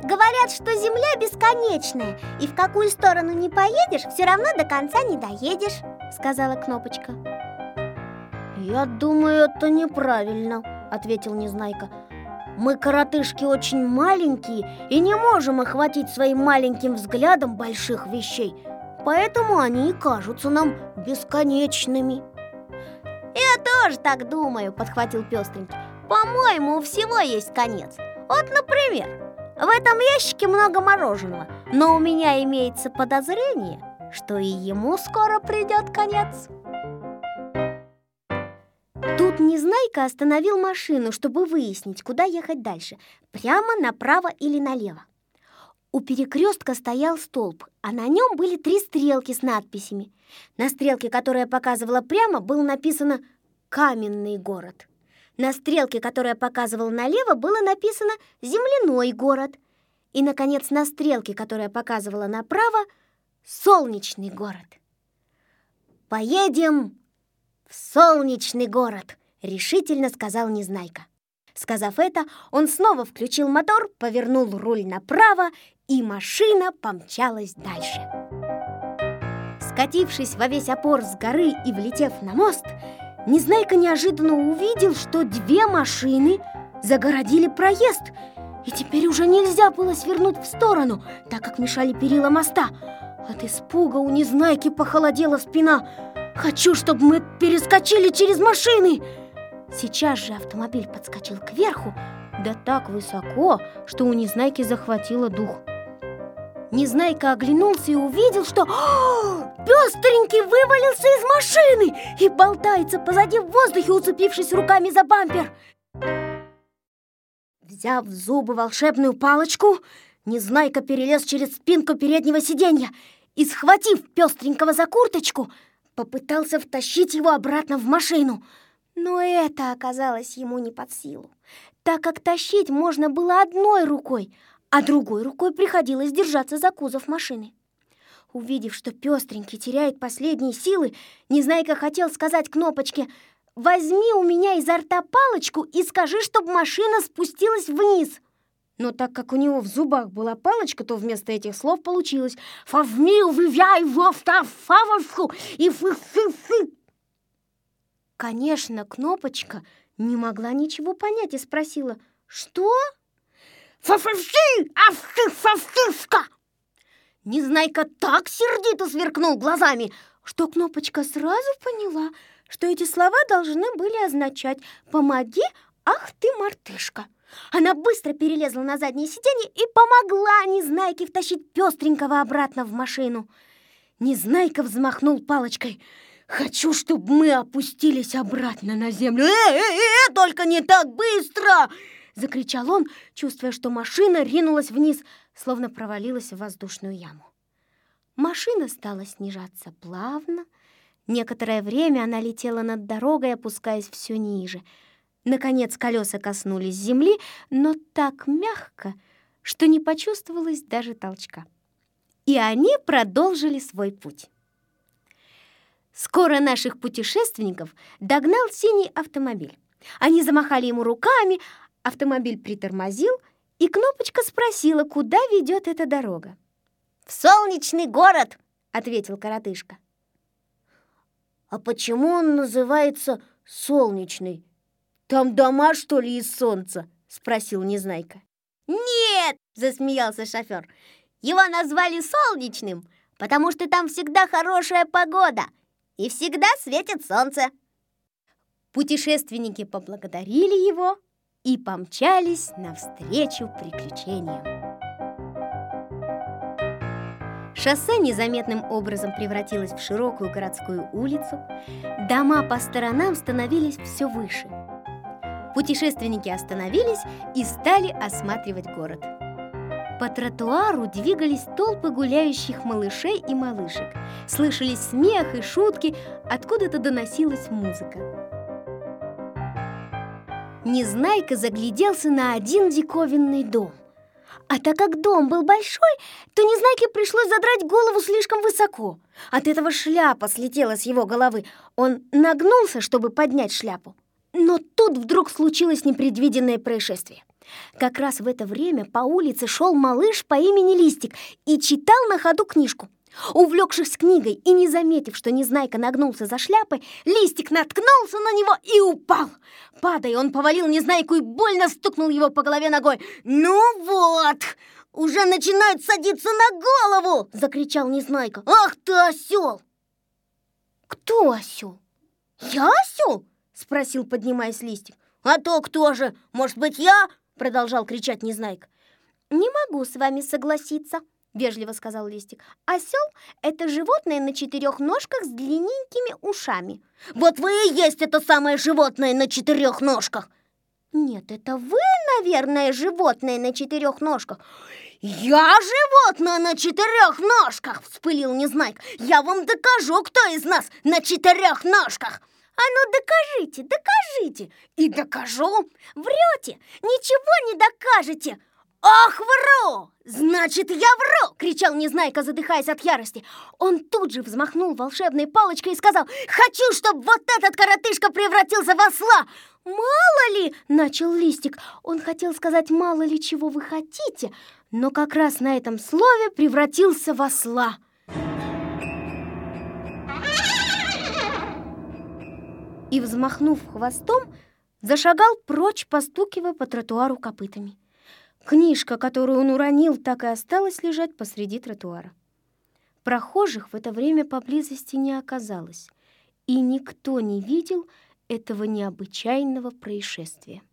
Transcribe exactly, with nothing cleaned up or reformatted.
Говорят, что Земля бесконечная, и в какую сторону не поедешь, все равно до конца не доедешь, сказала Кнопочка. Я думаю, это неправильно, ответил Незнайка. Мы, коротышки, очень маленькие и не можем охватить своим маленьким взглядом больших вещей, поэтому они и кажутся нам бесконечными. Я тоже так думаю, подхватил Пестренький. По-моему, у всего есть конец. Вот, например, в этом ящике много мороженого, но у меня имеется подозрение, что и ему скоро придет конец. Тут Незнайка остановил машину, чтобы выяснить, куда ехать дальше, прямо, направо или налево. У перекрестка стоял столб, а на нем были три стрелки с надписями. На стрелке, которая показывала прямо, было написано «Каменный город». На стрелке, которая показывала налево, было написано «Земляной город». И, наконец, на стрелке, которая показывала направо, «Солнечный город». «Поедем в солнечный город», — решительно сказал Незнайка. Сказав это, он снова включил мотор, повернул руль направо, и машина помчалась дальше. Скатившись во весь опор с горы и влетев на мост, Незнайка неожиданно увидел, что две машины загородили проезд, и теперь уже нельзя было свернуть в сторону, так как мешали перила моста. От испуга у Незнайки похолодела спина. «Хочу, чтобы мы перескочили через машины!» Сейчас же автомобиль подскочил кверху, да так высоко, что у Незнайки захватило дух. Незнайка оглянулся и увидел, что Пестренький вывалился из машины и болтается позади в воздухе, уцепившись руками за бампер. Взяв в зубы волшебную палочку, Незнайка перелез через спинку переднего сиденья и, схватив Пестренького за курточку, попытался втащить его обратно в машину. Но это оказалось ему не под силу, так как тащить можно было одной рукой, а другой рукой приходилось держаться за кузов машины. Увидев, что Пестренький теряет последние силы, Незнайка хотел сказать Кнопочке: «Возьми у меня изо рта палочку и скажи, чтобы машина спустилась вниз». Но так как у него в зубах была палочка, то вместо этих слов получилось «Фавми увивяй вофтафавовку и фы-фы-фы». Конечно, Кнопочка не могла ничего понять и спросила: «Что?» «Фа-фа-фи, афы-фа-фишка!» Незнайка так сердито сверкнул глазами, что Кнопочка сразу поняла, что эти слова должны были означать «Помоги, ах ты, мартышка!». Она быстро перелезла на заднее сиденье и помогла Незнайке втащить Пестренького обратно в машину. Незнайка взмахнул палочкой. «Хочу, чтобы мы опустились обратно на землю». «Э-э-э, только не так быстро!» — закричал он, чувствуя, что машина ринулась вниз, словно провалилась в воздушную яму. Машина стала снижаться плавно. Некоторое время она летела над дорогой, опускаясь все ниже. Наконец колеса коснулись земли, но так мягко, что не почувствовалось даже толчка. И они продолжили свой путь. Скоро наших путешественников догнал синий автомобиль. Они замахали ему руками, автомобиль притормозил, и Кнопочка спросила, куда ведет эта дорога. «В солнечный город», — ответил коротышка. «А почему он называется солнечный? Там дома, что ли, из солнца?» — спросил Незнайка. «Нет!» — засмеялся шофер. «Его назвали солнечным, потому что там всегда хорошая погода и всегда светит солнце». Путешественники поблагодарили его и помчались навстречу приключениям. Шоссе незаметным образом превратилось в широкую городскую улицу. Дома по сторонам становились все выше. Путешественники остановились и стали осматривать город. По тротуару двигались толпы гуляющих малышей и малышек. Слышались смех и шутки, откуда-то доносилась музыка. Незнайка загляделся на один диковинный дом. А так как дом был большой, то Незнайке пришлось задрать голову слишком высоко. От этого шляпа слетела с его головы. Он нагнулся, чтобы поднять шляпу. Но тут вдруг случилось непредвиденное происшествие. Как раз в это время по улице шел малыш по имени Листик и читал на ходу книжку. Увлекшись книгой и не заметив, что Незнайка нагнулся за шляпой, Листик наткнулся на него и упал. Падая, он повалил Незнайку и больно стукнул его по голове ногой. «Ну вот, уже начинают садиться на голову!» — закричал Незнайка. «Ах ты, осел!» «Кто осел? Я осел?» — спросил, поднимаясь Листик. «А то кто же? Может быть, я?» — продолжал кричать Незнайка. «Не могу с вами согласиться», — вежливо сказал Листик. «Осел — это животное на четырех ножках с длинненькими ушами». «Вот вы и есть это самое животное на четырех ножках!» «Нет, это вы, наверное, животное на четырех ножках». «Я животное на четырех ножках!» — вспылил Незнайка. «Я вам докажу, кто из нас на четырех ножках!» «А ну докажите, докажите!» «И докажу!» «Врете! Ничего не докажете!» «Ах, вру! Значит, я вру!» — кричал Незнайка, задыхаясь от ярости. Он тут же взмахнул волшебной палочкой и сказал: «Хочу, чтобы вот этот коротышка превратился в осла!» «Мало ли!» — начал Листик. Он хотел сказать «мало ли чего вы хотите», но как раз на этом слове превратился в осла. И, взмахнув хвостом, зашагал прочь, постукивая по тротуару копытами. Книжка, которую он уронил, так и осталась лежать посреди тротуара. Прохожих в это время поблизости не оказалось, и никто не видел этого необычайного происшествия.